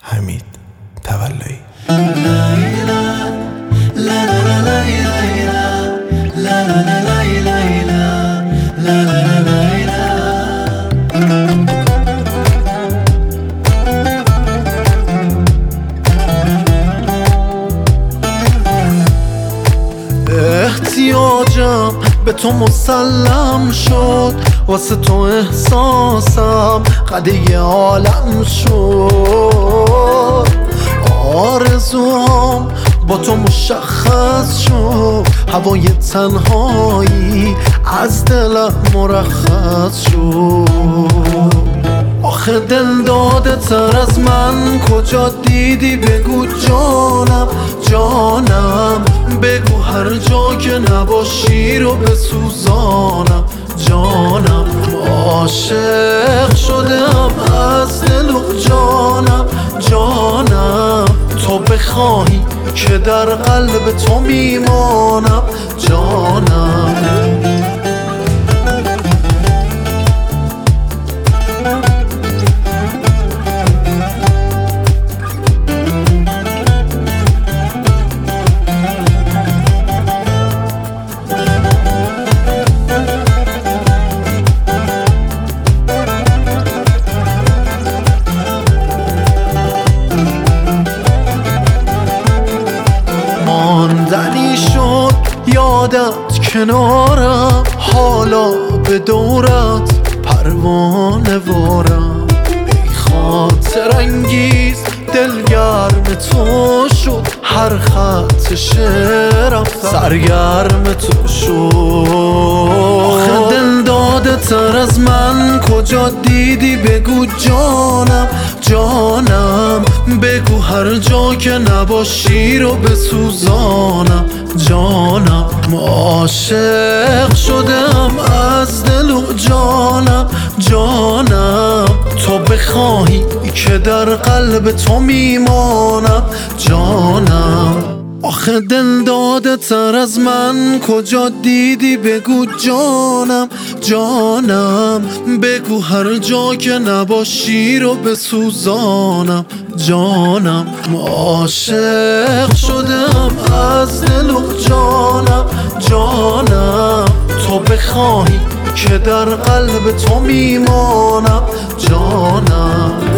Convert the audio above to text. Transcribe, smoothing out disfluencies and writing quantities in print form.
حمید تولایی. احتیاجم به تو مسلم شد، واسه تو احساسم قده عالم شد. آرزوام با تو مشخص شد، هوای تنهایی از دلم مرخص شد. آخه دل داده تر از من کجا دیدی؟ بگو جانم جانم، بگو هر جا که نباشی رو بسوزانم جانم. عاشق شدم از دل و جانم جانم، تو بخواهی که در قلب تو میمانم جانم. ماندنی شد یادت کنارم، حالا به دورت پروانه وارم. ای خاطر انگیز دلگرم تو شد، هر خط شعرم سرگرم تو شد. آخه دل داده تر از من کجا دیدی؟ بگو جانم جانم، بگو هر جا که نباشی رو بسوزانم جانم. عاشق شدم از دل و جانم جانم، تو بخواهی که در قلب تو میمانم جانم. آخه دل داده تر از من کجا دیدی؟ بگو جانم جانم، بگو هر جا که نباشی رو بسوزانم جانم. عاشق شدم از دل و جانم جانم، تو بخواهی که در قلب تو میمانم جانم.